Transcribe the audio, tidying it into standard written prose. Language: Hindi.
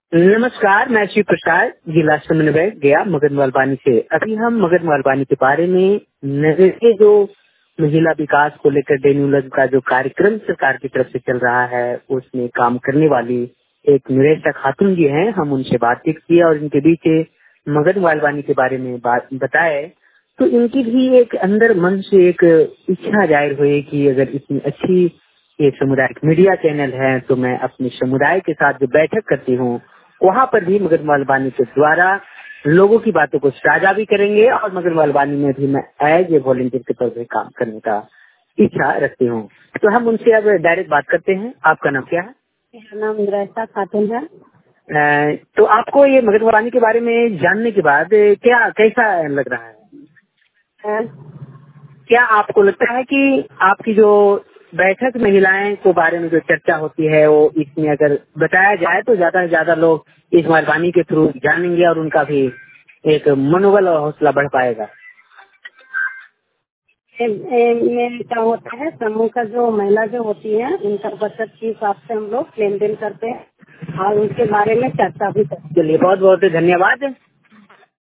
नमस्कार, मैं शिव प्रसाद, जिला समन्वय गया मगन वालवानी से। अभी हम मगन वालवानी के बारे में नगर के जो महिला विकास को लेकर डेन्यूलज का जो कार्यक्रम सरकार की तरफ से चल रहा है, उसमें काम करने वाली एक निरेशा खातून जी हैं, हम उनसे बातचीत की और इनके बीच मगन वालवानी के बारे में बात बताए। तो इनकी भी एक अंदर मन से एक इच्छा जाहिर हुई कि अगर इतनी अच्छी ये सामुदायिक मीडिया चैनल है तो मैं अपने समुदाय के साथ जो बैठक करती हूँ वहाँ पर भी मगन वालवानी के द्वारा लोगों की बातों को साझा भी करेंगे और मगन वालवानी में भी मैं एज ए वॉलंटियर के तौर पर काम करने का इच्छा रखती हूँ। तो हम उनसे अब डायरेक्ट बात करते हैं। आपका नाम क्या है? मेरा नाम निरेशा खातून है। तो आपको ये मगन वालवानी के बारे में जानने के बाद क्या कैसा लग रहा है? क्या आपको लगता है कि आपकी जो बैठक महिलाएं को बारे में जो चर्चा होती है वो इसमें अगर बताया जाए तो ज्यादा से ज्यादा लोग इस वालवानी के थ्रू जानेंगे और उनका भी एक मनोबल और हौसला बढ़ पाएगा? में क्या होता है, समूह का जो महिला जो होती है उनका बचत के हिसाब से हम लोग लेन देन करते हैं और उनके बारे में चर्चा भी करते हैं। चलिए, बहुत बहुत धन्यवाद।